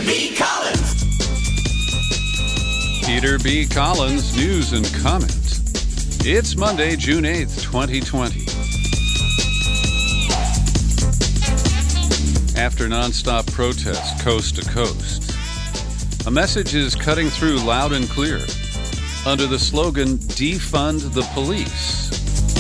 B. Collins. Peter B. Collins, news and comment. It's Monday, June 8th, 2020. After nonstop protests coast to coast, a message is cutting through loud and clear under the slogan, Defund the Police.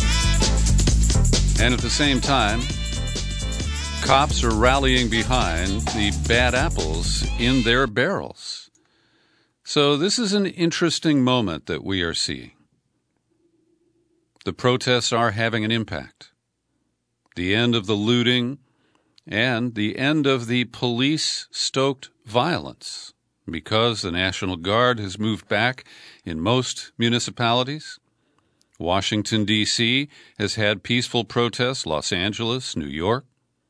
And at the same time, cops are rallying behind the bad apples in their barrels. So this is an interesting moment that we are seeing. The protests are having an impact. The end of the looting and the end of the police-stoked violence, because the National Guard has moved back in most municipalities. Washington, D.C. has had peaceful protests, Los Angeles, New York.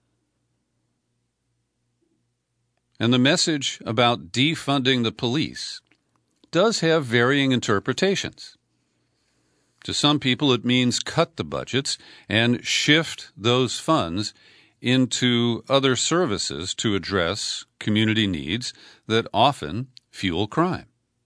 And the message about defunding the police does have varying interpretations. To some people, it means cut the budgets and shift those funds into other services to address community needs that often fuel crime.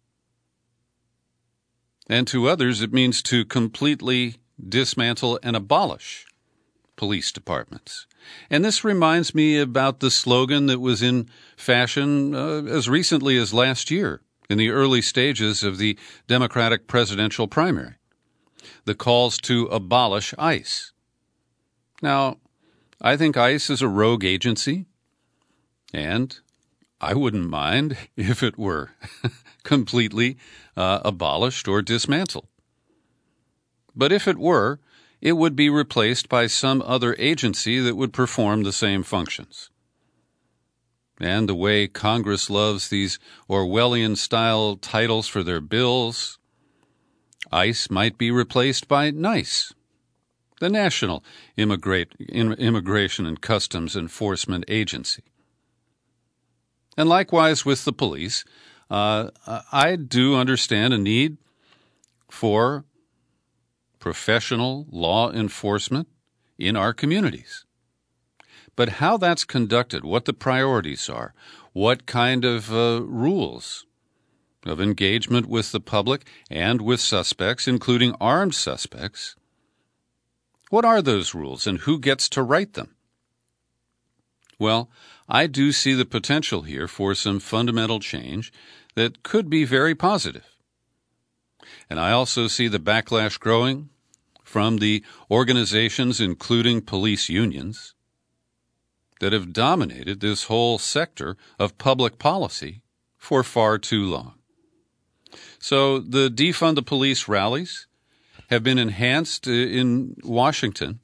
And to others, it means to completely dismantle and abolish police departments. And this reminds me about the slogan that was in fashion as recently as last year in the early stages of the Democratic presidential primary. The calls to abolish ICE. Now, I think ICE is a rogue agency, and I wouldn't mind if it were completely abolished or dismantled. But if it were, it would be replaced by some other agency that would perform the same functions. And the way Congress loves these Orwellian-style titles for their bills, ICE might be replaced by NICE, the National Immigration and Customs Enforcement Agency. And likewise with the police, I do understand a need for professional law enforcement in our communities. But how that's conducted, what the priorities are, what kind of rules of engagement with the public and with suspects, including armed suspects, what are those rules and who gets to write them? Well, I do see the potential here for some fundamental change that could be very positive. And I also see the backlash growing from the organizations, including police unions, that have dominated this whole sector of public policy for far too long. So the Defund the Police rallies have been enhanced in Washington,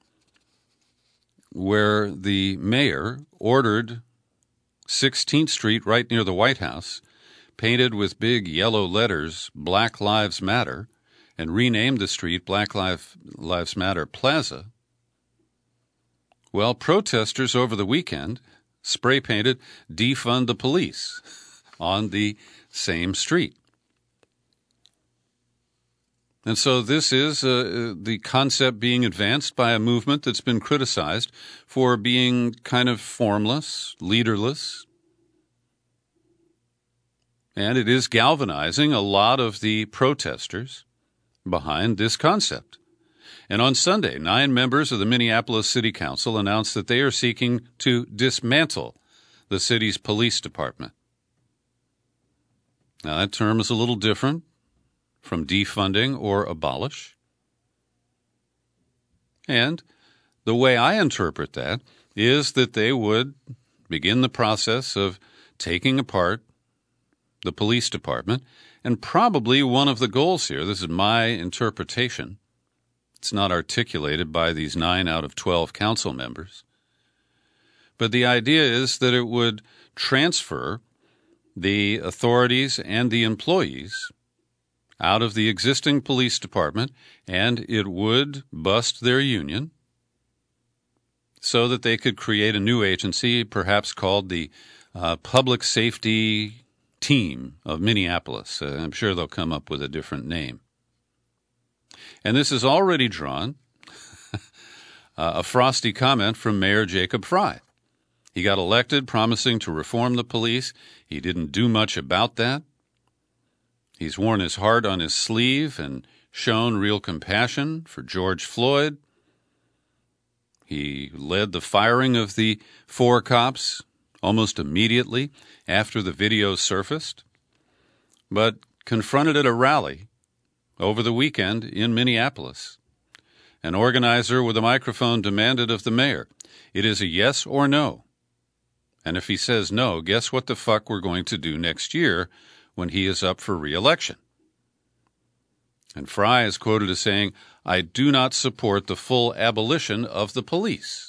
where the mayor ordered 16th Street, right near the White House, painted with big yellow letters, Black Lives Matter, and renamed the street Black Lives Matter Plaza. Well, protesters over the weekend spray-painted Defund the Police on the same street. And so this is the concept being advanced by a movement that's been criticized for being kind of formless, leaderless. And it is galvanizing a lot of the protesters behind this concept. And on Sunday, 9 members of the Minneapolis City Council announced that they are seeking to dismantle the city's police department. Now, that term is a little different from defunding or abolish. And the way I interpret that is that they would begin the process of taking apart the police department, and probably one of the goals here, this is my interpretation, it's not articulated by these 9 out of 12 council members, but the idea is that it would transfer the authorities and the employees out of the existing police department, and it would bust their union so that they could create a new agency, perhaps called the Public Safety Team of Minneapolis. I'm sure they'll come up with a different name. And this has already drawn a frosty comment from Mayor Jacob Frey. He got elected promising to reform the police. He didn't do much about that. He's worn his heart on his sleeve and shown real compassion for George Floyd. He led the firing of the 4 cops almost immediately after the video surfaced, but confronted at a rally over the weekend in Minneapolis. An organizer with a microphone demanded of the mayor, it is a yes or no. And if he says no, guess what the fuck we're going to do next year when he is up for re-election? And Frey is quoted as saying, I do not support the full abolition of the police.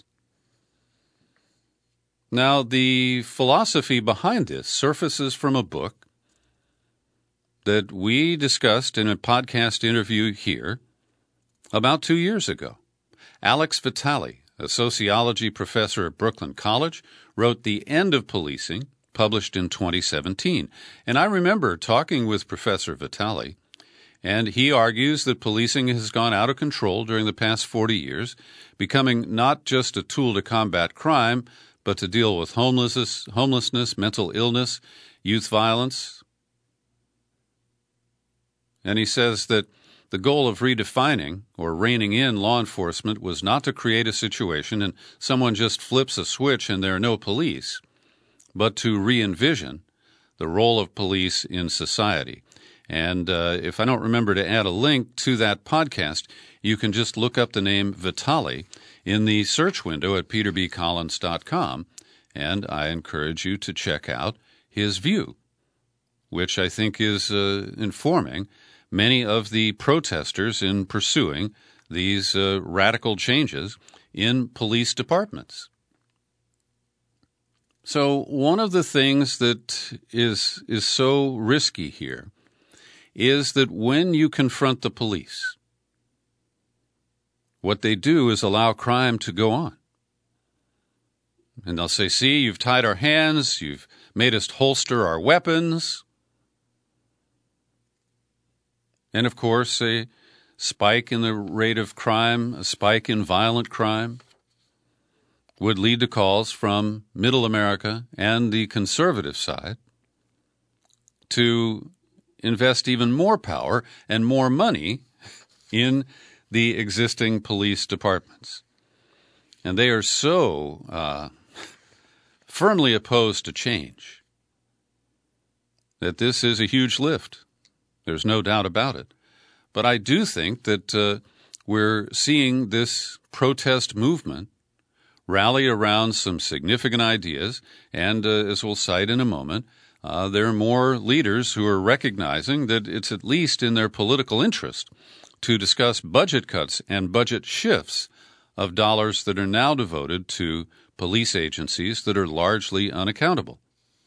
Now, the philosophy behind this surfaces from a book that we discussed in a podcast interview here about 2 years ago. Alex Vitale, a sociology professor at Brooklyn College, wrote The End of Policing, published in 2017. And I remember talking with Professor Vitale, and he argues that policing has gone out of control during the past 40 years, becoming not just a tool to combat crime, but to deal with homelessness, mental illness, youth violence. And he says that the goal of redefining or reining in law enforcement was not to create a situation and someone just flips a switch and there are no police, but to re-envision the role of police in society. And if I don't remember to add a link to that podcast, you can just look up the name Vitale in the search window at peterbcollins.com, and I encourage you to check out his view, which I think is informing many of the protesters in pursuing these radical changes in police departments. So one of the things that is so risky here is that when you confront the police, what they do is allow crime to go on. And they'll say, see, you've tied our hands, you've made us holster our weapons. And, of course, a spike in the rate of crime, a spike in violent crime, would lead to calls from Middle America and the conservative side to invest even more power and more money in the existing police departments. And they are so firmly opposed to change that this is a huge lift. There's no doubt about it. But I do think that we're seeing this protest movement rally around some significant ideas, and as we'll cite in a moment, there are more leaders who are recognizing that it's at least in their political interest to discuss budget cuts and budget shifts of dollars that are now devoted to police agencies that are largely unaccountable.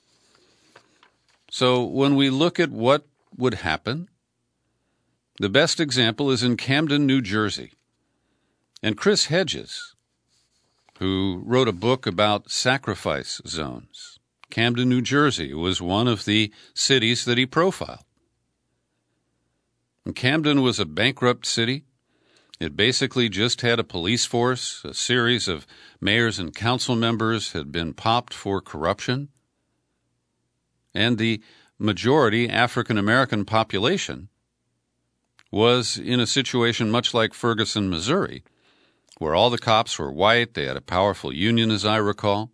So when we look at what would happen, the best example is in Camden, New Jersey. And Chris Hedges, who wrote a book about sacrifice zones, Camden, New Jersey was one of the cities that he profiled. And Camden was a bankrupt city. It basically just had a police force. A series of mayors and council members had been popped for corruption. And the majority African-American population was in a situation much like Ferguson, Missouri, where all the cops were white. They had a powerful union, as I recall.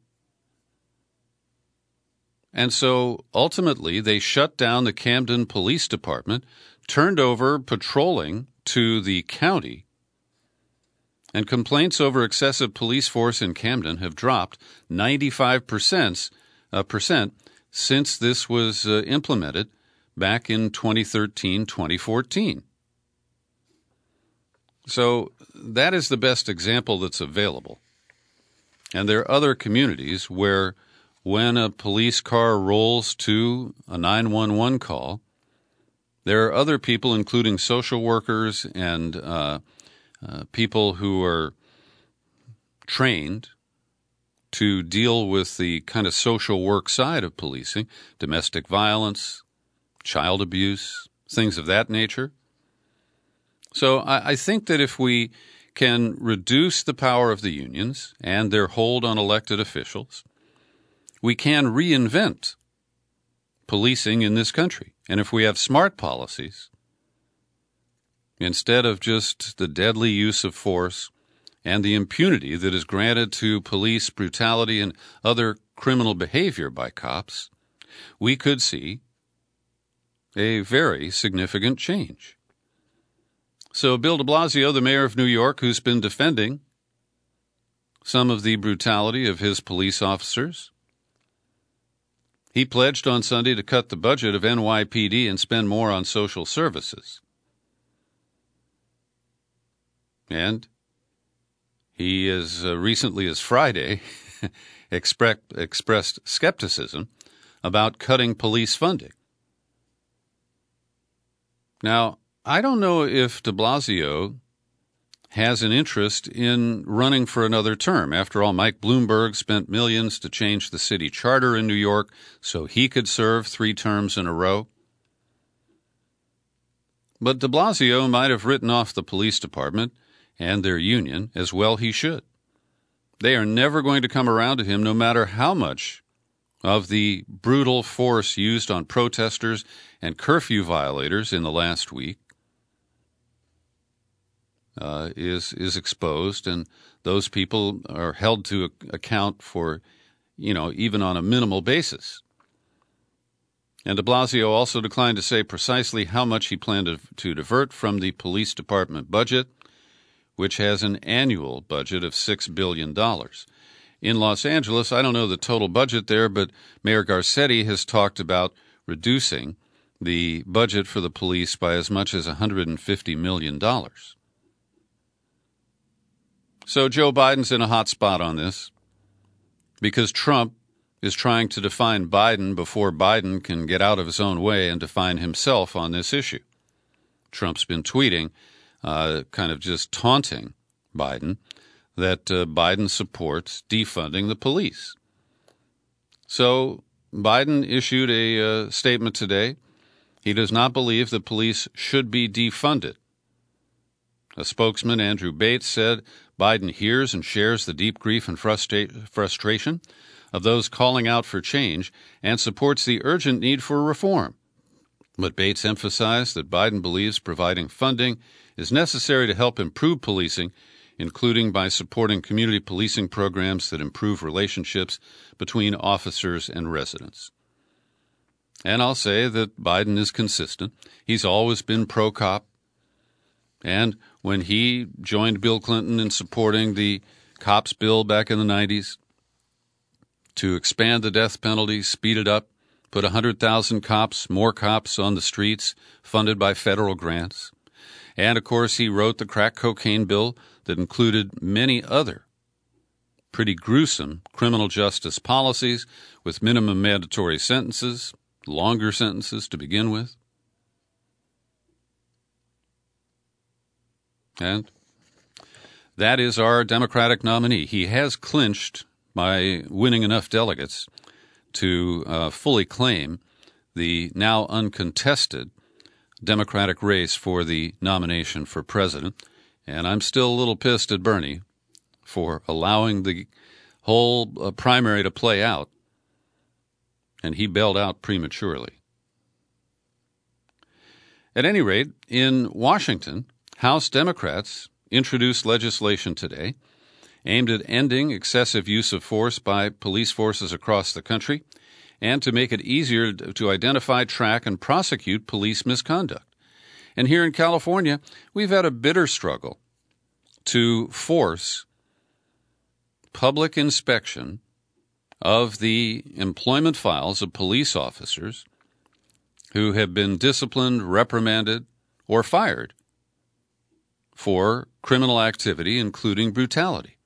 And so ultimately they shut down the Camden Police Department, turned over patrolling to the county, and complaints over excessive police force in Camden have dropped 95% since this was implemented back in 2013-2014. So that is the best example that's available. And there are other communities where when a police car rolls to a 911 call, there are other people, including social workers and people who are trained to deal with the kind of social work side of policing, domestic violence, child abuse, things of that nature. So I think that if we can reduce the power of the unions and their hold on elected officials, we can reinvent policing in this country. And if we have smart policies, instead of just the deadly use of force and the impunity that is granted to police brutality and other criminal behavior by cops, we could see a very significant change. So Bill de Blasio, the mayor of New York, who's been defending some of the brutality of his police officers, he pledged on Sunday to cut the budget of NYPD and spend more on social services. And he, as recently as Friday, expressed skepticism about cutting police funding. Now, I don't know if de Blasio has an interest in running for another term. After all, Mike Bloomberg spent millions to change the city charter in New York so he could serve 3 terms in a row. But de Blasio might have written off the police department and their union, as well he should. They are never going to come around to him, no matter how much of the brutal force used on protesters and curfew violators in the last week is exposed, and those people are held to account for, even on a minimal basis. And de Blasio also declined to say precisely how much he planned to divert from the police department budget, which has an annual budget of $6 billion. In Los Angeles, I don't know the total budget there, but Mayor Garcetti has talked about reducing the budget for the police by as much as $150 million. So Joe Biden's in a hot spot on this because Trump is trying to define Biden before Biden can get out of his own way and define himself on this issue. Trump's been tweeting, kind of just taunting Biden, that Biden supports defunding the police. So Biden issued a statement today. He does not believe the police should be defunded. A spokesman, Andrew Bates, said Biden hears and shares the deep grief and frustration of those calling out for change and supports the urgent need for reform. But Bates emphasized that Biden believes providing funding is necessary to help improve policing, including by supporting community policing programs that improve relationships between officers and residents. And I'll say that Biden is consistent. He's always been pro-cop. And when he joined Bill Clinton in supporting the cops bill back in the 90s to expand the death penalty, speed it up, put 100,000 more cops on the streets, funded by federal grants. And, of course, he wrote the crack cocaine bill that included many other pretty gruesome criminal justice policies with minimum mandatory sentences, longer sentences to begin with. And that is our Democratic nominee. He has clinched by winning enough delegates to fully claim the now uncontested Democratic race for the nomination for president. And I'm still a little pissed at Bernie for allowing the whole primary to play out. And he bailed out prematurely. At any rate, in Washington, House Democrats introduced legislation today aimed at ending excessive use of force by police forces across the country and to make it easier to identify, track, and prosecute police misconduct. And here in California, we've had a bitter struggle to force public inspection of the employment files of police officers who have been disciplined, reprimanded, or fired for criminal activity, including brutality.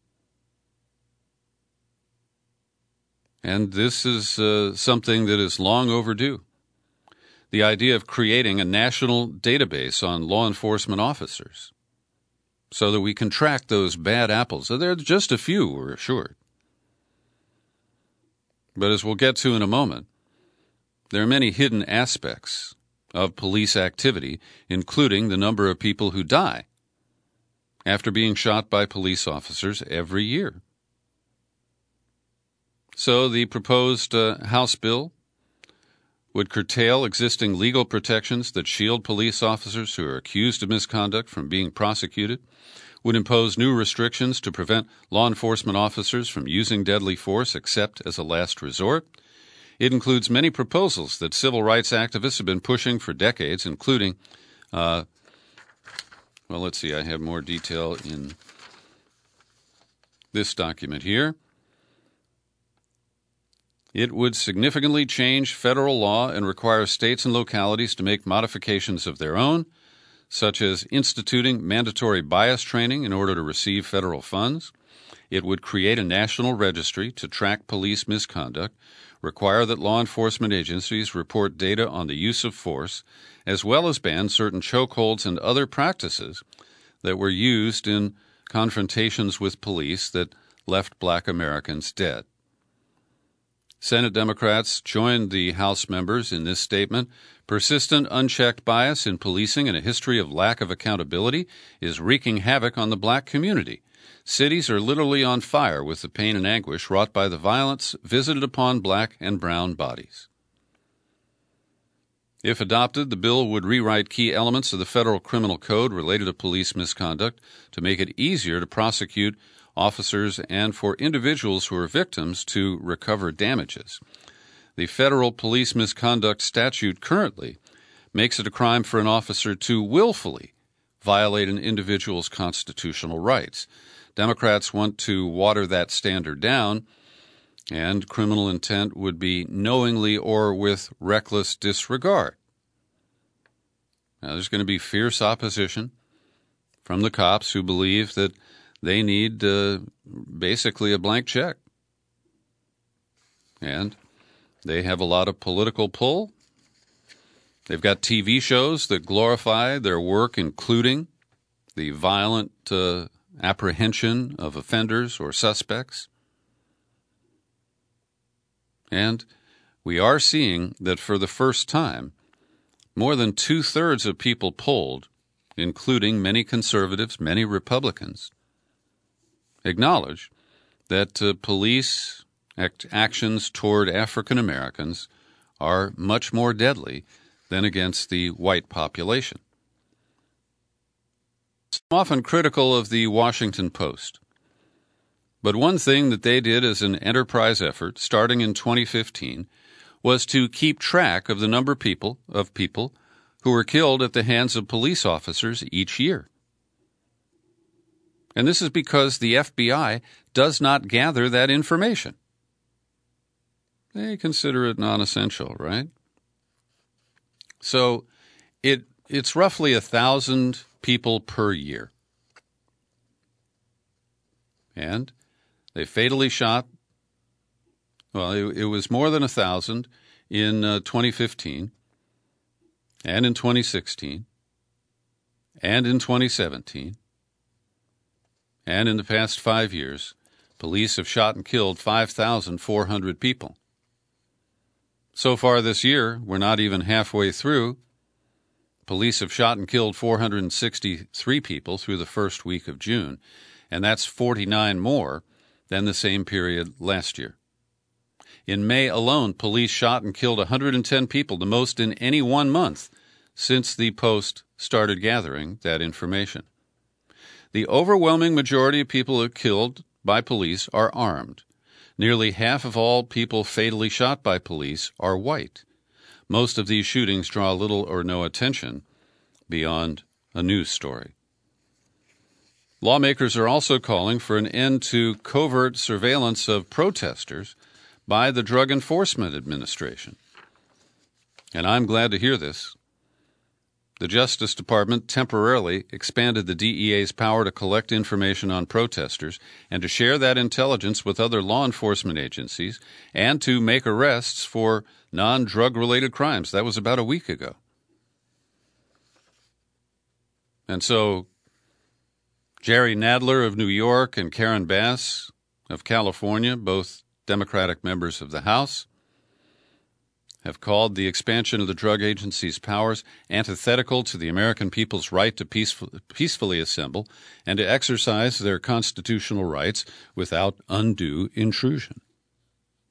And this is something that is long overdue. The idea of creating a national database on law enforcement officers so that we can track those bad apples. So there are just a few, we're assured. But as we'll get to in a moment, there are many hidden aspects of police activity, including the number of people who die after being shot by police officers every year. So the proposed House bill would curtail existing legal protections that shield police officers who are accused of misconduct from being prosecuted, would impose new restrictions to prevent law enforcement officers from using deadly force except as a last resort. It includes many proposals that civil rights activists have been pushing for decades, including, I have more detail in this document here. It would significantly change federal law and require states and localities to make modifications of their own, such as instituting mandatory bias training in order to receive federal funds. It would create a national registry to track police misconduct, require that law enforcement agencies report data on the use of force, as well as ban certain chokeholds and other practices that were used in confrontations with police that left Black Americans dead. Senate Democrats joined the House members in this statement. Persistent, unchecked bias in policing and a history of lack of accountability is wreaking havoc on the Black community. Cities are literally on fire with the pain and anguish wrought by the violence visited upon Black and brown bodies. If adopted, the bill would rewrite key elements of the federal criminal code related to police misconduct to make it easier to prosecute officers and for individuals who are victims to recover damages. The federal police misconduct statute currently makes it a crime for an officer to willfully violate an individual's constitutional rights. Democrats want to water that standard down, and criminal intent would be knowingly or with reckless disregard. Now, there's going to be fierce opposition from the cops who believe that they need basically a blank check. And they have a lot of political pull. They've got TV shows that glorify their work, including the violent apprehension of offenders or suspects. And we are seeing that for the first time, more than 2/3 of people polled, including many conservatives, many Republicans, acknowledge that police actions toward African Americans are much more deadly than against the white population. I'm often critical of the Washington Post, but one thing that they did as an enterprise effort starting in 2015 was to keep track of the number of people who were killed at the hands of police officers each year. And this is because the FBI does not gather that information. They consider it non-essential, right? So it's roughly 1,000 people per year. And they fatally shot, it was more than 1,000 in 2015, and in 2016, and in 2017. And in the past 5 years, police have shot and killed 5,400 people. So far this year, we're not even halfway through. Police have shot and killed 463 people through the first week of June, and that's 49 more than the same period last year. In May alone, police shot and killed 110 people, the most in any 1 month since the Post started gathering that information. The overwhelming majority of people killed by police are armed. Nearly half of all people fatally shot by police are white. Most of these shootings draw little or no attention beyond a news story. Lawmakers are also calling for an end to covert surveillance of protesters by the Drug Enforcement Administration. And I'm glad to hear this. The Justice Department temporarily expanded the DEA's power to collect information on protesters and to share that intelligence with other law enforcement agencies and to make arrests for non-drug-related crimes. That was about a week ago. And so Jerry Nadler of New York and Karen Bass of California, both Democratic members of the House, have called the expansion of the drug agency's powers antithetical to the American people's right to peacefully assemble and to exercise their constitutional rights without undue intrusion.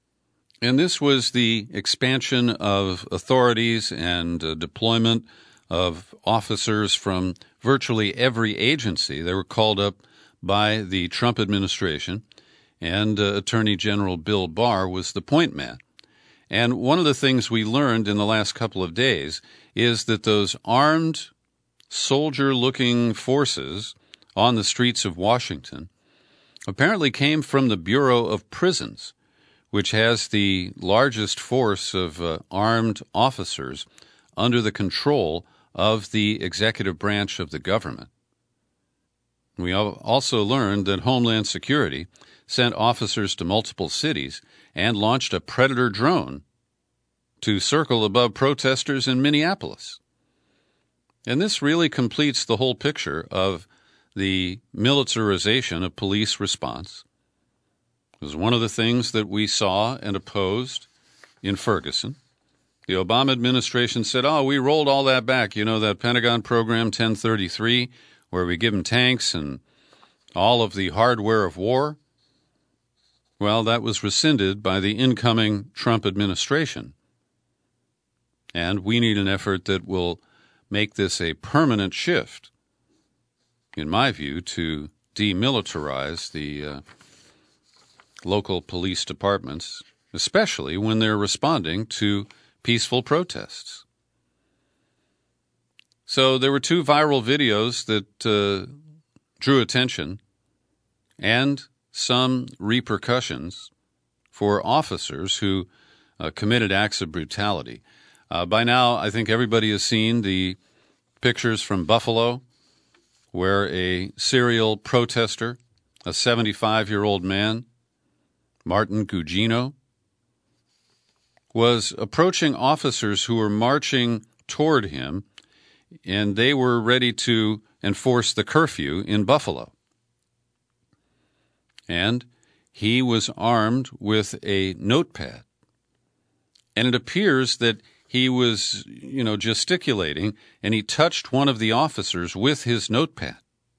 And this was the expansion of authorities and deployment of officers from virtually every agency. They were called up by the Trump administration, and Attorney General Bill Barr was the point man. And one of the things we learned in the last couple of days is that those armed, soldier-looking forces on the streets of Washington apparently came from the Bureau of Prisons, which has the largest force of armed officers under the control of the executive branch of the government. We also learned that Homeland Security sent officers to multiple cities and launched a Predator drone to circle above protesters in Minneapolis. And this really completes the whole picture of the militarization of police response. It was one of the things that we saw and opposed in Ferguson. The Obama administration said, we rolled all that back. You know, that Pentagon program 1033, where we give them tanks and all of the hardware of war? Well, that was rescinded by the incoming Trump administration. And we need an effort that will make this a permanent shift, in my view, to demilitarize the local police departments, especially when they're responding to peaceful protests. So there were two viral videos that drew attention and some repercussions for officers who committed acts of brutality. By now, I think everybody has seen the pictures from Buffalo, where a serial protester, a 75-year-old man, Martin Gugino, was approaching officers who were marching toward him, and they were ready to enforce the curfew in Buffalo. And he was armed with a notepad. And it appears that he was, gesticulating, and he touched one of the officers with his notepad.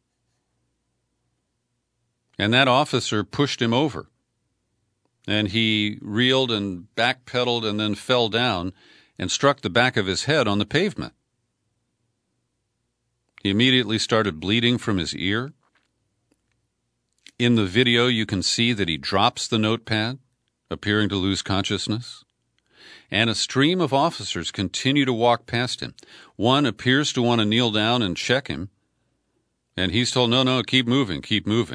And that officer pushed him over. And he reeled and backpedaled and then fell down and struck the back of his head on the pavement. He immediately started bleeding from his ear. In the video, you can see that he drops the notepad, appearing to lose consciousness. And a stream of officers continue to walk past him. One appears to want to kneel down and check him. And he's told, no, keep moving, keep moving.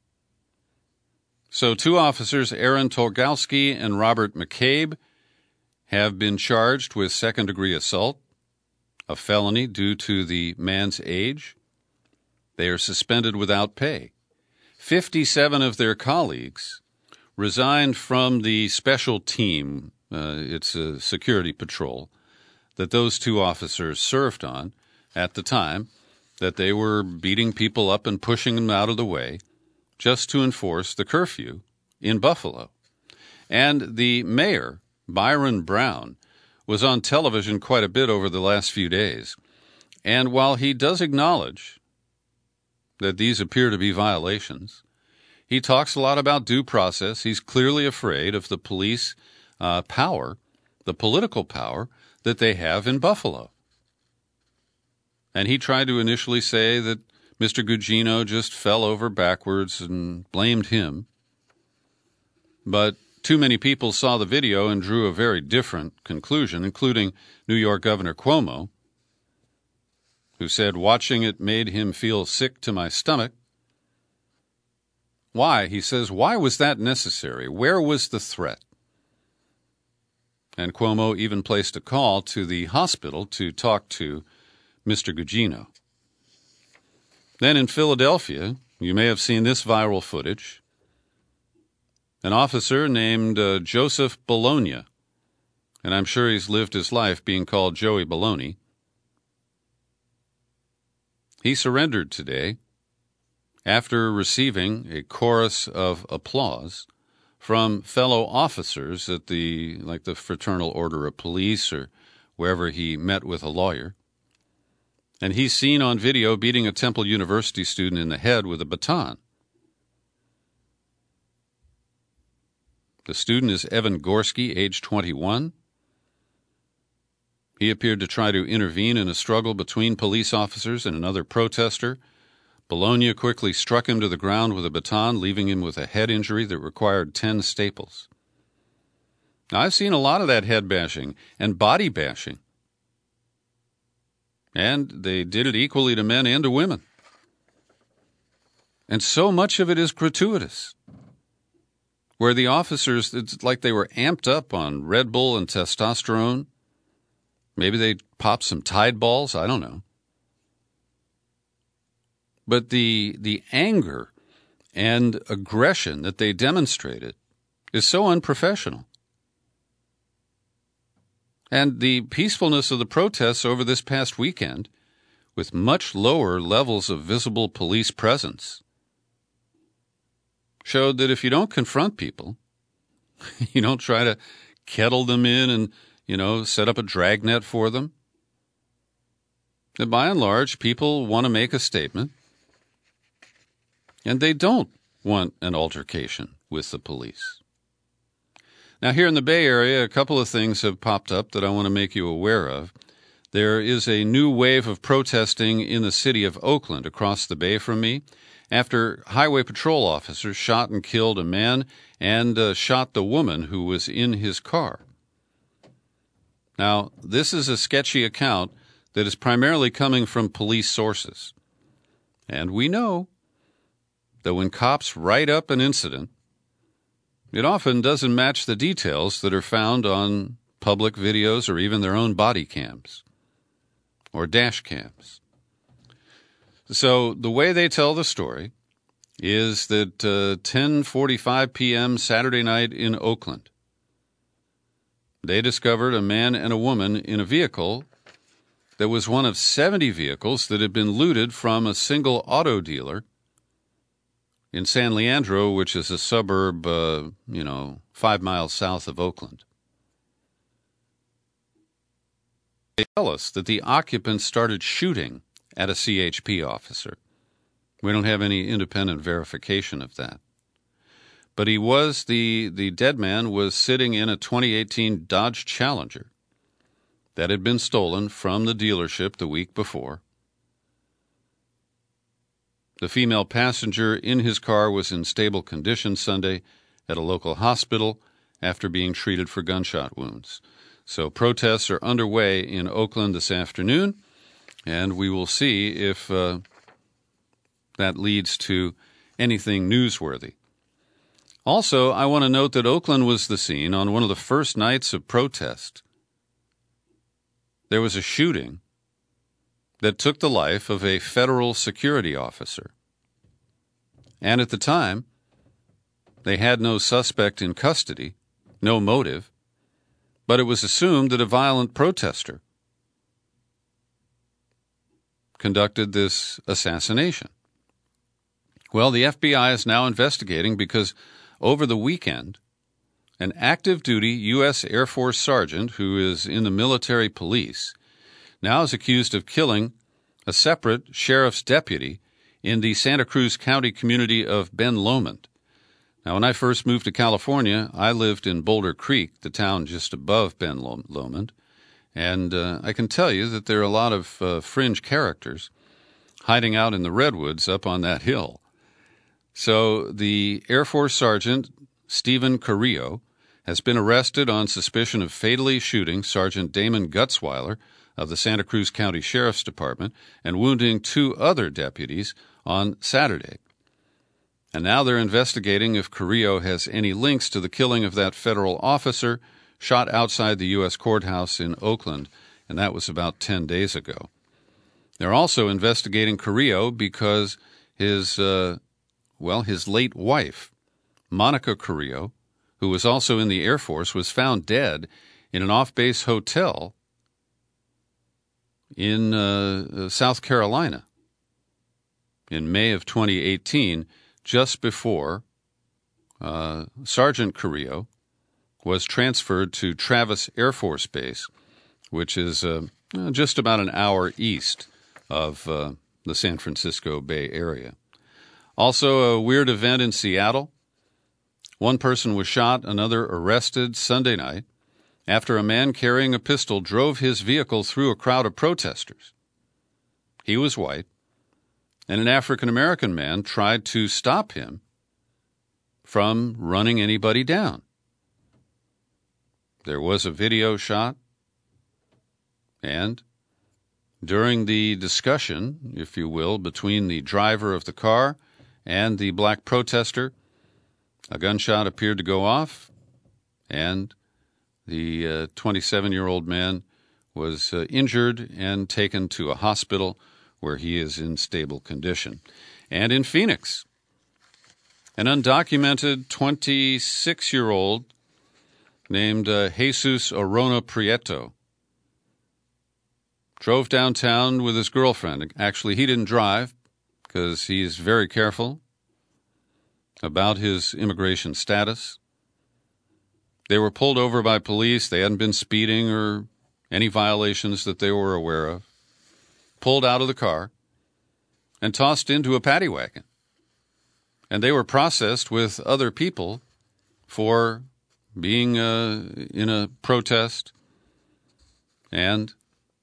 So two officers, Aaron Tolgowski and Robert McCabe, have been charged with second-degree assault, a felony due to the man's age. They are suspended without pay. 57 of their colleagues resigned from the special team, it's a security patrol, that those two officers served on at the time that they were beating people up and pushing them out of the way just to enforce the curfew in Buffalo. And the mayor, Byron Brown, was on television quite a bit over the last few days. And while he does acknowledge that these appear to be violations, he talks a lot about due process. He's clearly afraid of the police power, the political power that they have in Buffalo. And he tried to initially say that Mr. Gugino just fell over backwards and blamed him. But too many people saw the video and drew a very different conclusion, including New York Governor Cuomo, who said, watching it made him feel sick to my stomach. Why? He says, why was that necessary? Where was the threat? And Cuomo even placed a call to the hospital to talk to Mr. Gugino. Then in Philadelphia, you may have seen this viral footage. An officer named Joseph Bologna, and I'm sure he's lived his life being called Joey Baloney. He surrendered today after receiving a chorus of applause from fellow officers at the Fraternal Order of Police or wherever he met with a lawyer. And he's seen on video beating a Temple University student in the head with a baton. The student is Evan Gorski, age 21. He appeared to try to intervene in a struggle between police officers and another protester. Bologna quickly struck him to the ground with a baton, leaving him with a head injury that required 10 staples. Now, I've seen a lot of that head bashing and body bashing. And they did it equally to men and to women. And so much of it is gratuitous, where the officers, it's like they were amped up on Red Bull and testosterone. Maybe they popped some Tide balls, I don't know. But the anger and aggression that they demonstrated is so unprofessional. And the peacefulness of the protests over this past weekend, with much lower levels of visible police presence, showed that if you don't confront people, you don't try to kettle them in and, set up a dragnet for them, that by and large, people want to make a statement, and they don't want an altercation with the police. Now, here in the Bay Area, a couple of things have popped up that I want to make you aware of. There is a new wave of protesting in the city of Oakland, across the bay from me, after highway patrol officers shot and killed a man and shot the woman who was in his car. Now, this is a sketchy account that is primarily coming from police sources. And we know that when cops write up an incident, it often doesn't match the details that are found on public videos or even their own body cams or dash cams. So the way they tell the story is that 10:45 p.m. Saturday night in Oakland, they discovered a man and a woman in a vehicle that was one of 70 vehicles that had been looted from a single auto dealer in San Leandro, which is a suburb, 5 miles south of Oakland. They tell us that the occupants started shooting at a CHP officer. We don't have any independent verification of that. But the dead man was sitting in a 2018 Dodge Challenger that had been stolen from the dealership the week before. The female passenger in his car was in stable condition Sunday at a local hospital after being treated for gunshot wounds. So protests are underway in Oakland this afternoon, and we will see if that leads to anything newsworthy. Also, I want to note that Oakland was the scene on one of the first nights of protest. There was a shooting that took the life of a federal security officer. And at the time, they had no suspect in custody, no motive, but it was assumed that a violent protester conducted this assassination. Well, the FBI is now investigating because over the weekend, an active-duty U.S. Air Force sergeant who is in the military police now is accused of killing a separate sheriff's deputy in the Santa Cruz County community of Ben Lomond. Now, when I first moved to California, I lived in Boulder Creek, the town just above Ben Lomond, and I can tell you that there are a lot of fringe characters hiding out in the redwoods up on that hill. So the Air Force Sergeant Stephen Carrillo has been arrested on suspicion of fatally shooting Sergeant Damon Gutzweiler of the Santa Cruz County Sheriff's Department and wounding 2 other deputies on Saturday. And now they're investigating if Carrillo has any links to the killing of that federal officer shot outside the U.S. courthouse in Oakland, and that was about 10 days ago. They're also investigating Carrillo because his late wife, Monica Carrillo, who was also in the Air Force, was found dead in an off-base hotel in South Carolina in May of 2018, just before Sergeant Carrillo was transferred to Travis Air Force Base, which is just about an hour east of the San Francisco Bay Area. Also, a weird event in Seattle One person was shot, another arrested Sunday night after a man carrying a pistol drove his vehicle through a crowd of protesters. He was white, and an African-American man tried to stop him from running anybody down. There was a video shot, and during the discussion, if you will, between the driver of the car and the black protester, a gunshot appeared to go off, and the 27-year-old man was injured and taken to a hospital where he is in stable condition. And in Phoenix, an undocumented 26-year-old named Jesus Arona Prieto drove downtown with his girlfriend. Actually, he didn't drive because he's very careful about his immigration status. They were pulled over by police. They hadn't been speeding or any violations that they were aware of. Pulled out of the car and tossed into a paddy wagon. And they were processed with other people for being in a protest, and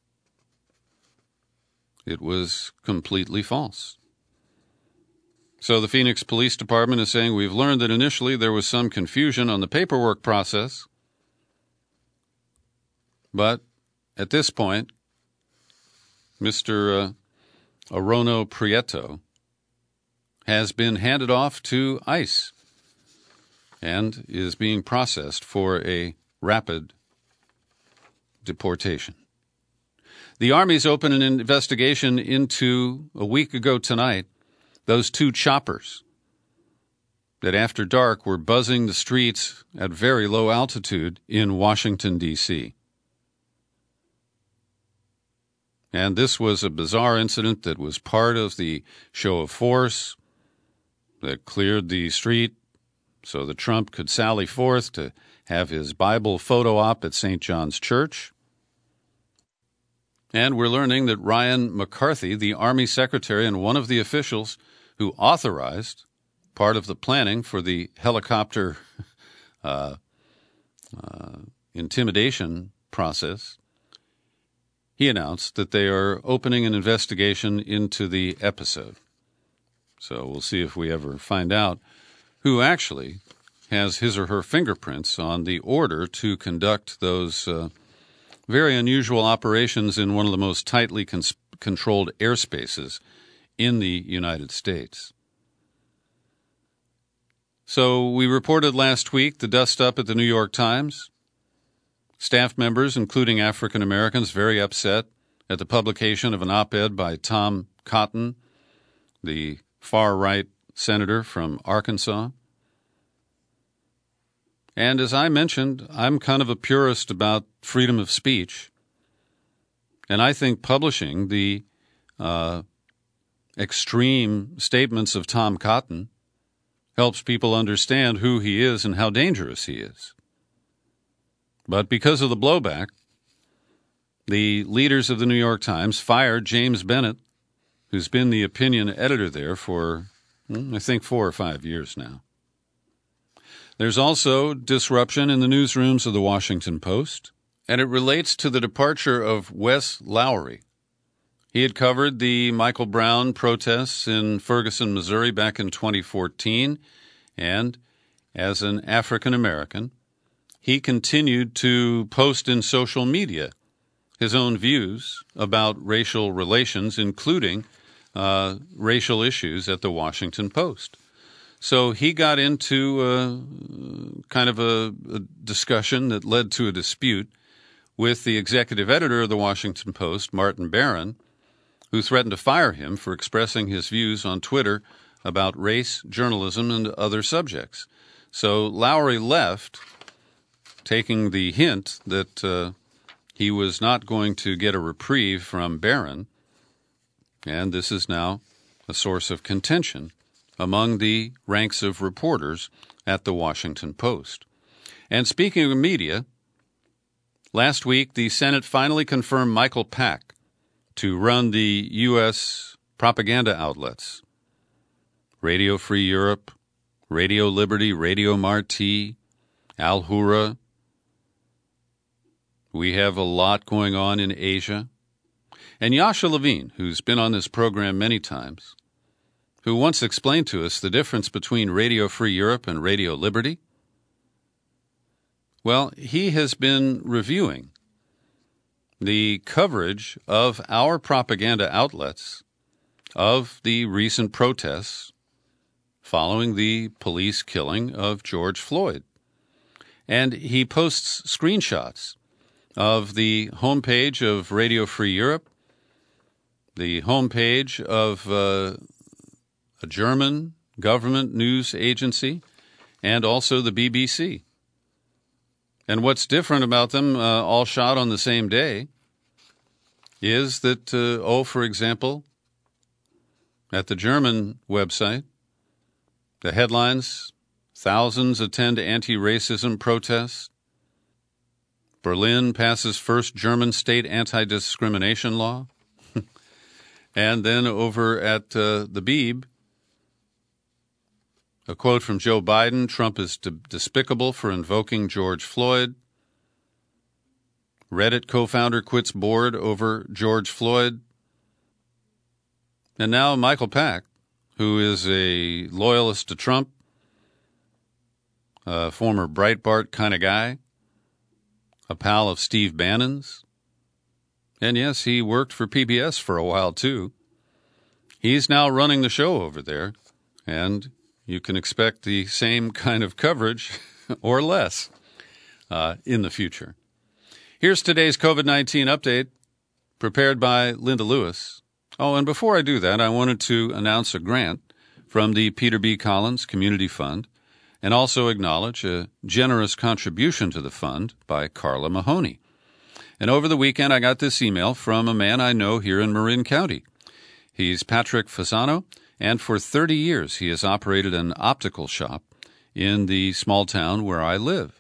it was completely false. So the Phoenix Police Department is saying, we've learned that initially there was some confusion on the paperwork process, but at this point, Mr. Arona Prieto has been handed off to ICE and is being processed for a rapid deportation. The Army's opened an investigation into, a week ago tonight, those two choppers that after dark were buzzing the streets at very low altitude in Washington, D.C. And this was a bizarre incident that was part of the show of force that cleared the street so that Trump could sally forth to have his Bible photo op at St. John's Church. And we're learning that Ryan McCarthy, the Army Secretary and one of the officials who authorized part of the planning for the helicopter intimidation process, he announced that they are opening an investigation into the episode. So we'll see if we ever find out who actually has his or her fingerprints on the order to conduct those very unusual operations in one of the most tightly controlled airspaces in the United States. So we reported last week the dust-up at the New York Times. Staff members, including African Americans, very upset at the publication of an op-ed by Tom Cotton, the far-right senator from Arkansas. And as I mentioned, I'm kind of a purist about freedom of speech, and I think publishing the extreme statements of Tom Cotton helps people understand who he is and how dangerous he is. But because of the blowback, the leaders of the New York Times fired James Bennett, who's been the opinion editor there for, I think, 4 or 5 years now. There's also disruption in the newsrooms of the Washington Post, and it relates to the departure of Wes Lowery. He had covered the Michael Brown protests in Ferguson, Missouri back in 2014, and as an African American, he continued to post in social media his own views about racial relations, including racial issues at the Washington Post. So he got into kind of a discussion that led to a dispute with the executive editor of the Washington Post, Martin Barron, who threatened to fire him for expressing his views on Twitter about race, journalism, and other subjects. So Lowery left, taking the hint that he was not going to get a reprieve from Barron, and this is now a source of contention among the ranks of reporters at the Washington Post. And speaking of media, last week the Senate finally confirmed Michael Pack to run the U.S. propaganda outlets, Radio Free Europe, Radio Liberty, Radio Marti, Al Hura. We have a lot going on in Asia. And Yasha Levine, who's been on this program many times, who once explained to us the difference between Radio Free Europe and Radio Liberty. Well, he has been reviewing the coverage of our propaganda outlets of the recent protests following the police killing of George Floyd. And he posts screenshots of the homepage of Radio Free Europe, the homepage of a German government news agency, and also the BBC. And what's different about them, all shot on the same day, is that, for example, at the German website, the headlines, thousands attend anti-racism protests, Berlin passes first German state anti-discrimination law, and then over at the Beeb, a quote from Joe Biden, Trump is despicable for invoking George Floyd. Reddit co-founder quits board over George Floyd. And now Michael Pack, who is a loyalist to Trump, a former Breitbart kind of guy, a pal of Steve Bannon's. And yes, he worked for PBS for a while too. He's now running the show over there, and you can expect the same kind of coverage, or less, in the future. Here's today's COVID-19 update, prepared by Linda Lewis. Oh, and before I do that, I wanted to announce a grant from the Peter B. Collins Community Fund, and also acknowledge a generous contribution to the fund by Carla Mahoney. And over the weekend, I got this email from a man I know here in Marin County. He's Patrick Fasano, and for 30 years he has operated an optical shop in the small town where I live.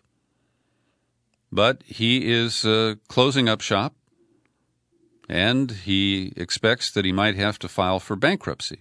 But he is closing up shop, and he expects that he might have to file for bankruptcy.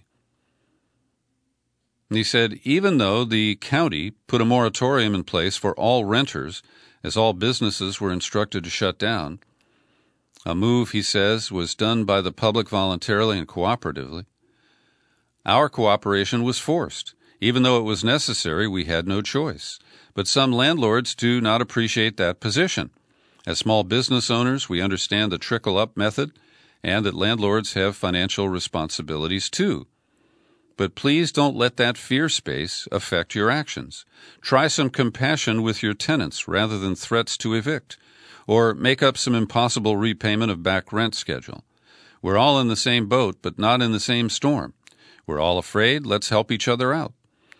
And he said, even though the county put a moratorium in place for all renters, as all businesses were instructed to shut down, a move, he says, was done by the public voluntarily and cooperatively. Our cooperation was forced. Even though it was necessary, we had no choice. But some landlords do not appreciate that position. As small business owners, we understand the trickle-up method and that landlords have financial responsibilities too. But please don't let that fear space affect your actions. Try some compassion with your tenants rather than threats to evict, or make up some impossible repayment of back rent schedule. We're all in the same boat, but not in the same storm. We're all afraid. Let's help each other out.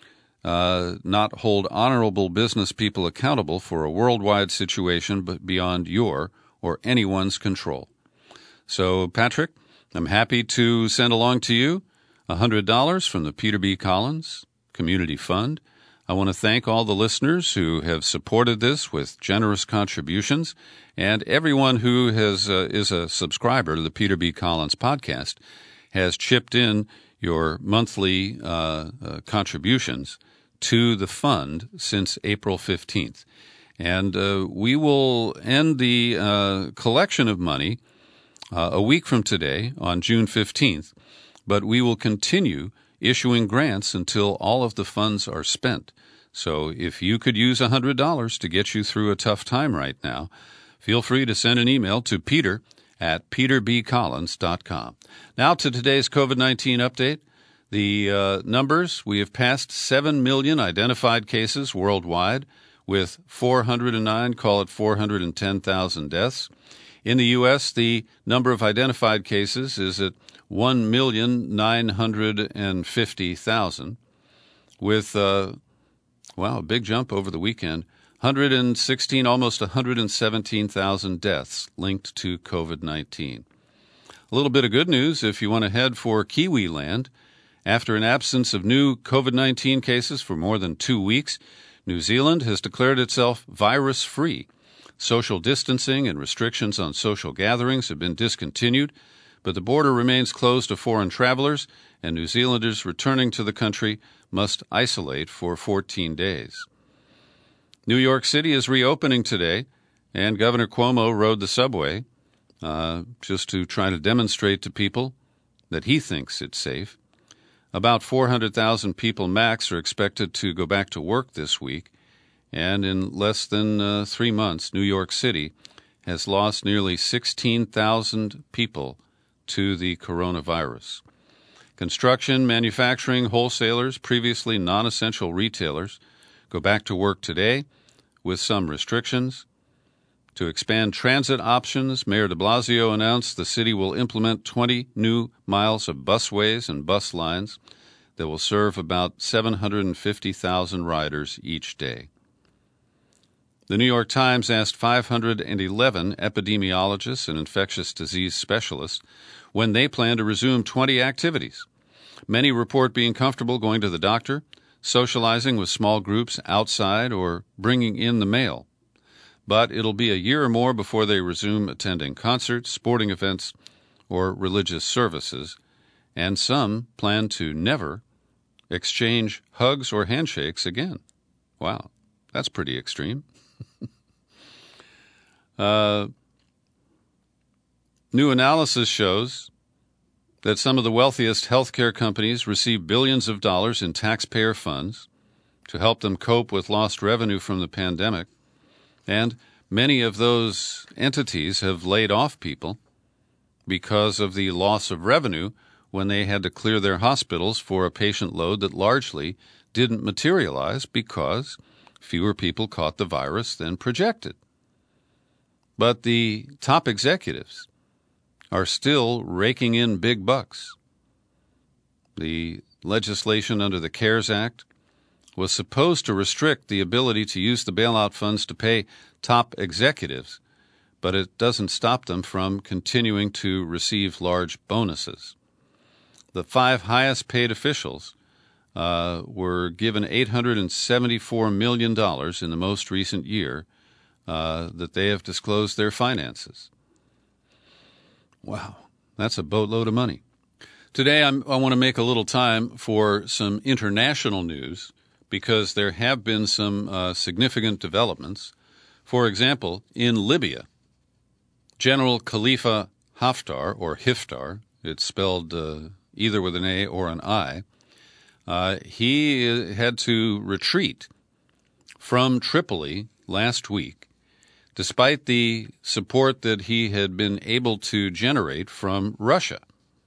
Not hold honorable business people accountable for a worldwide situation but beyond your or anyone's control. So, Patrick, I'm happy to send along to you $100 from the Peter B. Collins Community Fund. I want to thank all the listeners who have supported this with generous contributions, and everyone who is a subscriber to the Peter B. Collins podcast has chipped in your monthly contributions to the fund since April 15th. And we will end the collection of money a week from today on June 15th, but we will continue issuing grants until all of the funds are spent. So if you could use $100 to get you through a tough time right now, feel free to send an email to peter@peterbcollins.com. Now to today's COVID-19 update. The numbers, we have passed 7 million identified cases worldwide with 409, call it 410,000 deaths. In the U.S., the number of identified cases is at 1,950,000 with, a big jump over the weekend, 116, almost 117,000 deaths linked to COVID-19. A little bit of good news if you want to head for Kiwi land. After an absence of new COVID-19 cases for more than 2 weeks, New Zealand has declared itself virus-free. Social distancing and restrictions on social gatherings have been discontinued, but the border remains closed to foreign travelers, and New Zealanders returning to the country must isolate for 14 days. New York City is reopening today, and Governor Cuomo rode the subway just to try to demonstrate to people that he thinks it's safe. About 400,000 people max are expected to go back to work this week, and in less than 3 months, New York City has lost nearly 16,000 people to the coronavirus. Construction, manufacturing, wholesalers, previously non-essential retailers go back to work today with some restrictions. To expand transit options, Mayor de Blasio announced the city will implement 20 new miles of busways and bus lines that will serve about 750,000 riders each day. The New York Times asked 511 epidemiologists and infectious disease specialists when they plan to resume 20 activities. Many report being comfortable going to the doctor, socializing with small groups outside, or bringing in the mail. But it'll be a year or more before they resume attending concerts, sporting events, or religious services, and some plan to never exchange hugs or handshakes again. Wow, that's pretty extreme. New analysis shows that some of the wealthiest healthcare companies receive billions of dollars in taxpayer funds to help them cope with lost revenue from the pandemic, and many of those entities have laid off people because of the loss of revenue when they had to clear their hospitals for a patient load that largely didn't materialize because fewer people caught the virus than projected. But the top executives are still raking in big bucks. The legislation under the CARES Act was supposed to restrict the ability to use the bailout funds to pay top executives, but it doesn't stop them from continuing to receive large bonuses. The 5 highest paid officials were given $874 million in the most recent year that they have disclosed their finances. Wow, that's a boatload of money. Today, I want to make a little time for some international news because there have been some significant developments. For example, in Libya, General Khalifa Haftar, or Hiftar, it's spelled either with an A or an I, he had to retreat from Tripoli last week, despite the support that he had been able to generate from Russia.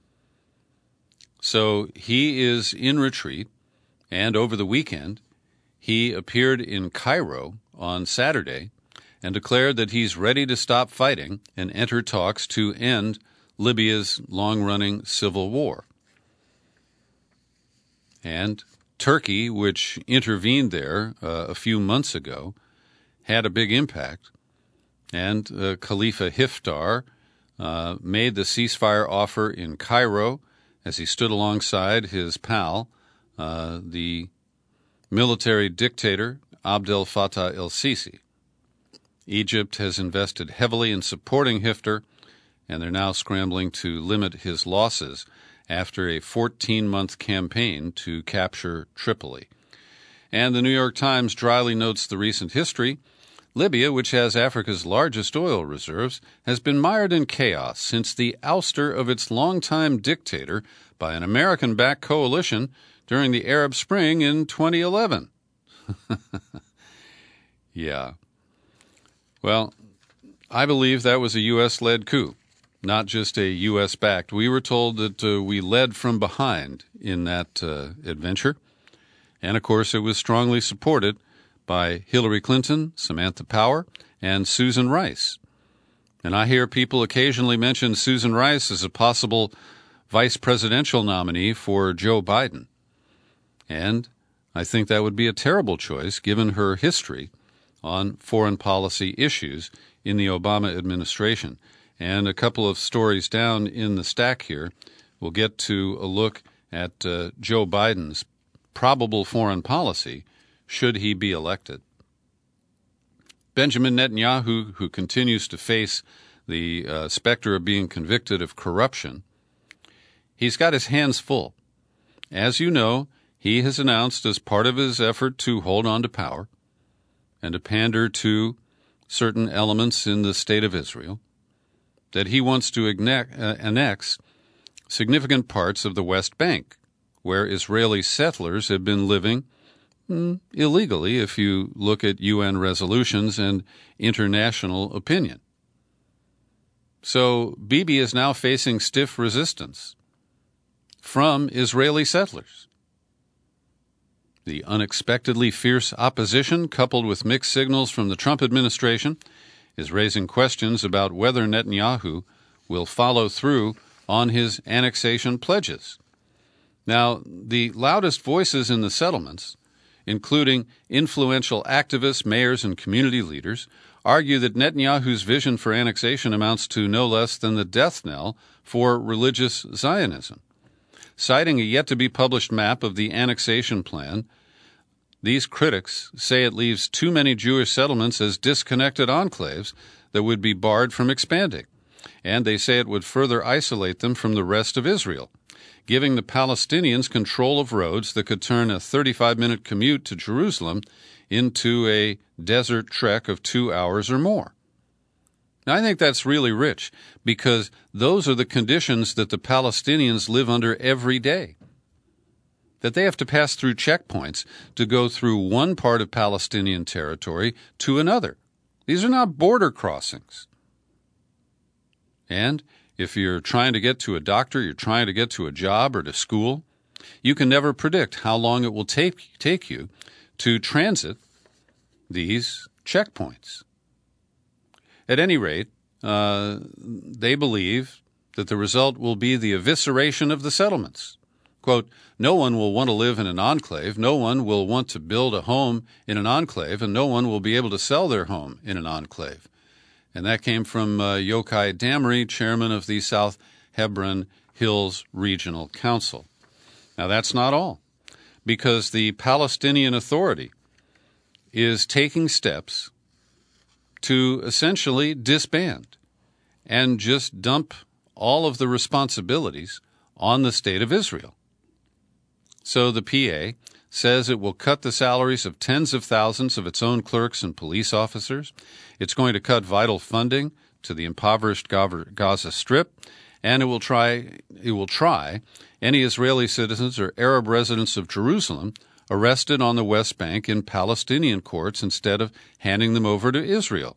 So he is in retreat, and over the weekend, he appeared in Cairo on Saturday and declared that he's ready to stop fighting and enter talks to end Libya's long-running civil war. And Turkey, which intervened there a few months ago, had a big impact. And Khalifa Hiftar made the ceasefire offer in Cairo as he stood alongside his pal, the military dictator Abdel Fattah el-Sisi. Egypt has invested heavily in supporting Hiftar, and they're now scrambling to limit his losses after a 14-month campaign to capture Tripoli. And the New York Times dryly notes the recent history. Libya, which has Africa's largest oil reserves, has been mired in chaos since the ouster of its longtime dictator by an American-backed coalition during the Arab Spring in 2011. Yeah. Well, I believe that was a U.S.-led coup, not just a U.S.-backed. We were told that we led from behind in that adventure. And, of course, it was strongly supported by Hillary Clinton, Samantha Power, and Susan Rice. And I hear people occasionally mention Susan Rice as a possible vice presidential nominee for Joe Biden. And I think that would be a terrible choice given her history on foreign policy issues in the Obama administration. And a couple of stories down in the stack here, we'll get to a look at Joe Biden's probable foreign policy should he be elected. Benjamin Netanyahu, who continues to face the specter of being convicted of corruption, he's got his hands full. as you know, he has announced as part of his effort to hold on to power and to pander to certain elements in the state of Israel that he wants to annex significant parts of the West Bank, where Israeli settlers have been living illegally if you look at UN resolutions and international opinion. So Bibi is now facing stiff resistance from Israeli settlers. The unexpectedly fierce opposition, coupled with mixed signals from the Trump administration, is raising questions about whether Netanyahu will follow through on his annexation pledges. Now, the loudest voices in the settlements, including influential activists, mayors, and community leaders, argue that Netanyahu's vision for annexation amounts to no less than the death knell for religious Zionism. Citing a yet-to-be-published map of the annexation plan, these critics say it leaves too many Jewish settlements as disconnected enclaves that would be barred from expanding, and they say it would further isolate them from the rest of Israel, giving the Palestinians control of roads that could turn a 35-minute commute to Jerusalem into a desert trek of 2 hours or more. Now, I think that's really rich because those are the conditions that the Palestinians live under every day, that they have to pass through checkpoints to go through one part of Palestinian territory to another. These are not border crossings. And if you're trying to get to a doctor, you're trying to get to a job or to school, you can never predict how long it will take you to transit these checkpoints. At any rate, they believe that the result will be the evisceration of the settlements. Quote, no one will want to live in an enclave, no one will want to build a home in an enclave, and no one will be able to sell their home in an enclave. And that came from Yochai Damri, chairman of the South Hebron Hills Regional Council. Now, that's not all, because the Palestinian Authority is taking steps to essentially disband and just dump all of the responsibilities on the State of Israel. So the PA says it will cut the salaries of tens of thousands of its own clerks and police officers. It's going to cut vital funding to the impoverished Gaza Strip, and it will try any Israeli citizens or Arab residents of Jerusalem arrested on the West Bank in Palestinian courts instead of handing them over to Israel.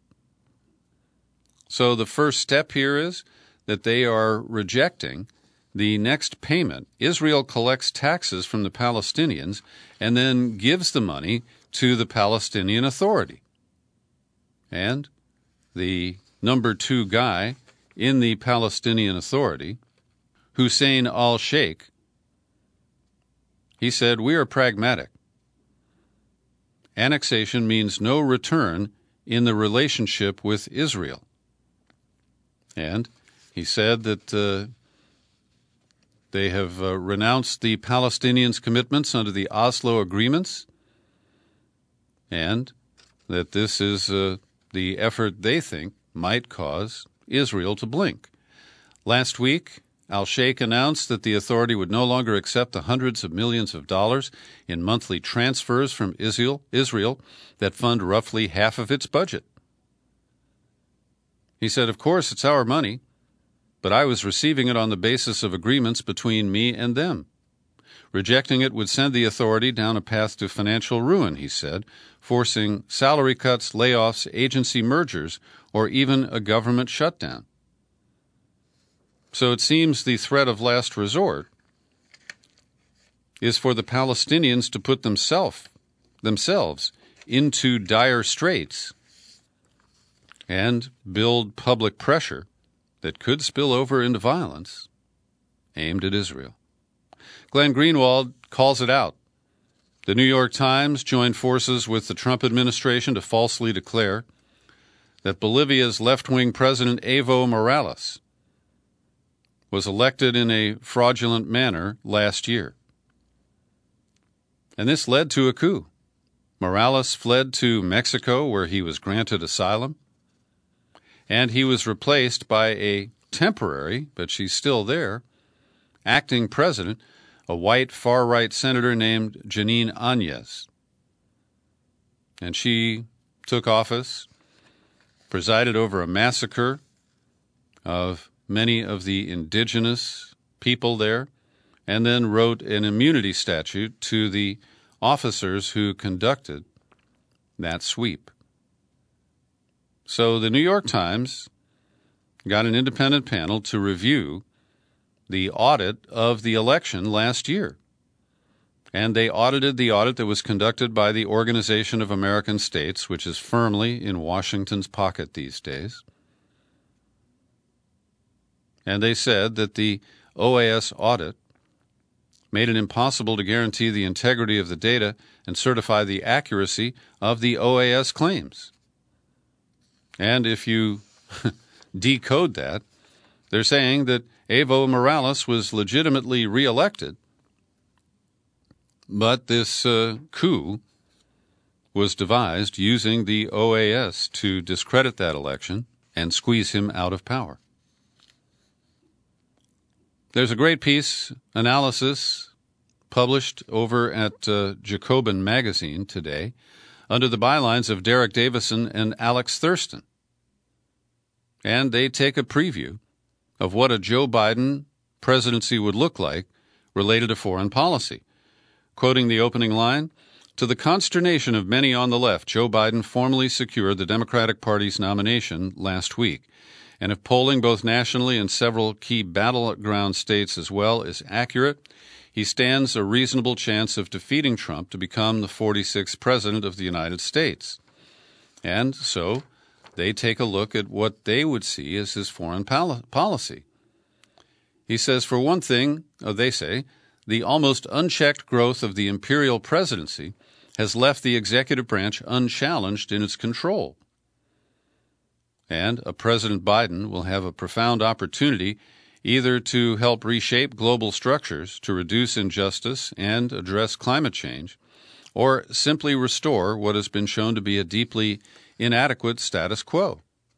So the first step here is that they are rejecting the next payment. Israel collects taxes from the Palestinians and then gives the money to the Palestinian Authority. And the number 2 guy in the Palestinian Authority, Hussein al-Sheikh, he said, "We are pragmatic. Annexation means no return in the relationship with Israel." And he said that they have renounced the Palestinians' commitments under the Oslo agreements, and that this is the effort they think might cause Israel to blink. Last week, al-Sheikh announced that the authority would no longer accept the hundreds of millions of dollars in monthly transfers from Israel that fund roughly half of its budget. He said, "Of course, it's our money, but I was receiving it on the basis of agreements between me and them. Rejecting it would send the authority down a path to financial ruin," he said, forcing salary cuts, layoffs, agency mergers, or even a government shutdown. So it seems the threat of last resort is for the Palestinians to put themselves into dire straits and build public pressure that could spill over into violence aimed at Israel. Glenn Greenwald calls it out. The New York Times joined forces with the Trump administration to falsely declare that Bolivia's left-wing president Evo Morales was elected in a fraudulent manner last year. And this led to a coup. Morales fled to Mexico, where he was granted asylum, and he was replaced by a temporary, but she's still there, acting president, a white far-right senator named Jeanine Áñez. And she took office, presided over a massacre of many of the indigenous people there, and then wrote an immunity statute to the officers who conducted that sweep. So the New York Times got an independent panel to review the audit of the election last year. And they audited the audit that was conducted by the Organization of American States, which is firmly in Washington's pocket these days. And they said that the OAS audit made it impossible to guarantee the integrity of the data and certify the accuracy of the OAS claims. And if you decode that, they're saying that Evo Morales was legitimately reelected, but this coup was devised using the OAS to discredit that election and squeeze him out of power. There's a great piece, analysis, published over at Jacobin Magazine today under the bylines of Derek Davison and Alex Thurston. And they take a preview of what a Joe Biden presidency would look like related to foreign policy. Quoting the opening line, "To the consternation of many on the left, Joe Biden formally secured the Democratic Party's nomination last week. And if polling both nationally and several key battleground states as well is accurate, he stands a reasonable chance of defeating Trump to become the 46th president of the United States." And so they take a look at what they would see as his foreign policy. He says, for one thing, they say, the almost unchecked growth of the imperial presidency has left the executive branch unchallenged in its control. And a President Biden will have a profound opportunity either to help reshape global structures to reduce injustice and address climate change, or simply restore what has been shown to be a deeply inadequate status quo.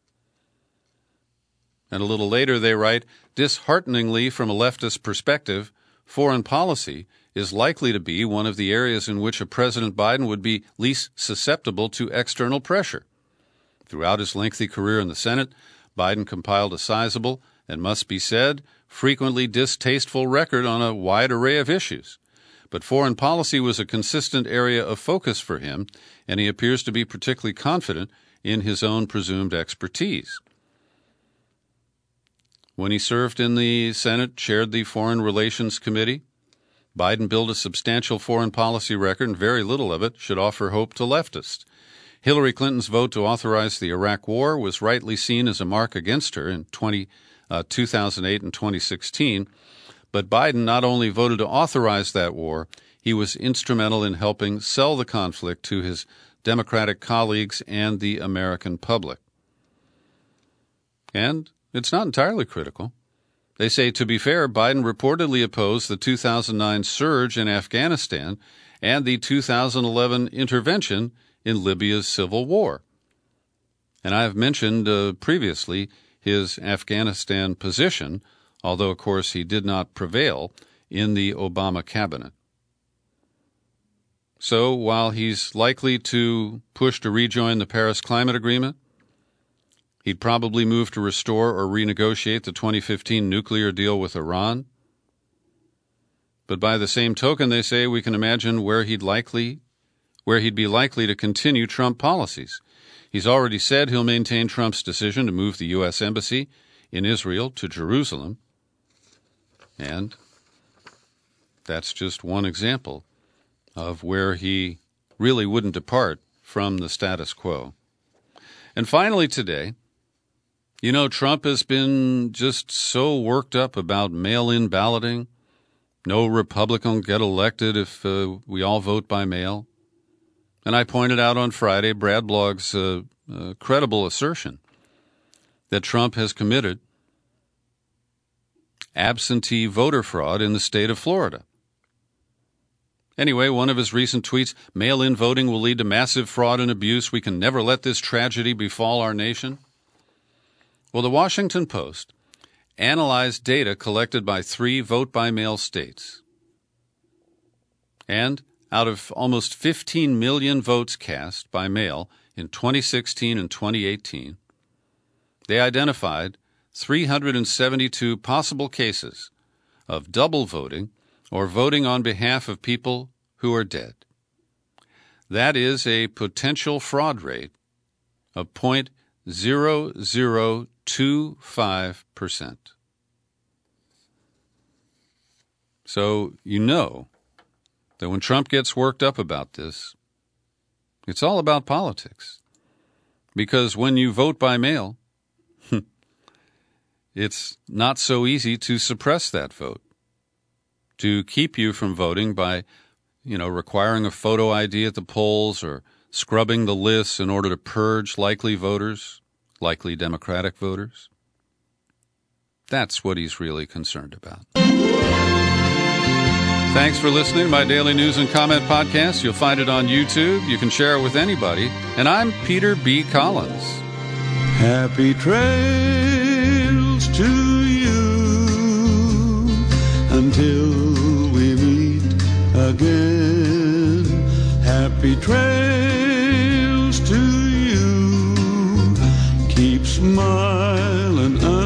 And a little later they write, dishearteningly from a leftist perspective, foreign policy is likely to be one of the areas in which a President Biden would be least susceptible to external pressure. Throughout his lengthy career in the Senate, Biden compiled a sizable, and must be said, frequently distasteful record on a wide array of issues. But foreign policy was a consistent area of focus for him, and he appears to be particularly confident in his own presumed expertise. When he served in the Senate, chaired the Foreign Relations Committee, Biden built a substantial foreign policy record, and very little of it should offer hope to leftists. Hillary Clinton's vote to authorize the Iraq War was rightly seen as a mark against her in 2008 and 2016, but Biden not only voted to authorize that war, he was instrumental in helping sell the conflict to his Democratic colleagues and the American public. And it's not entirely critical. They say, to be fair, Biden reportedly opposed the 2009 surge in Afghanistan and the 2011 intervention in Libya's civil war. And I have mentioned previously his Afghanistan position, although, of course, he did not prevail in the Obama cabinet. So while he's likely to push to rejoin the Paris Climate Agreement, he'd probably move to restore or renegotiate the 2015 nuclear deal with Iran. But by the same token, they say we can imagine where he'd be likely to continue Trump policies. He's already said he'll maintain Trump's decision to move the U.S. Embassy in Israel to Jerusalem. And that's just one example of where he really wouldn't depart from the status quo. And finally today, Trump has been just so worked up about mail-in balloting. No Republican will get elected if we all vote by mail. And I pointed out on Friday Brad Blogg's credible assertion that Trump has committed absentee voter fraud in the state of Florida. Anyway, one of his recent tweets, mail-in voting will lead to massive fraud and abuse. We can never let this tragedy befall our nation. Well, the Washington Post analyzed data collected by 3 vote-by-mail states, And out of almost 15 million votes cast by mail in 2016 and 2018, they identified 372 possible cases of double voting or voting on behalf of people who are dead. That is a potential fraud rate of 0.0025%. So you know that when Trump gets worked up about this, it's all about politics. Because when you vote by mail, it's not so easy to suppress that vote, to keep you from voting by, requiring a photo ID at the polls or scrubbing the lists in order to purge likely voters, likely Democratic voters. That's what he's really concerned about. Thanks for listening to my daily news and comment podcast. You'll find it on YouTube. You can share it with anybody. And I'm Peter B. Collins. Happy trails to you until we meet again. Happy trails to you. Keep smiling.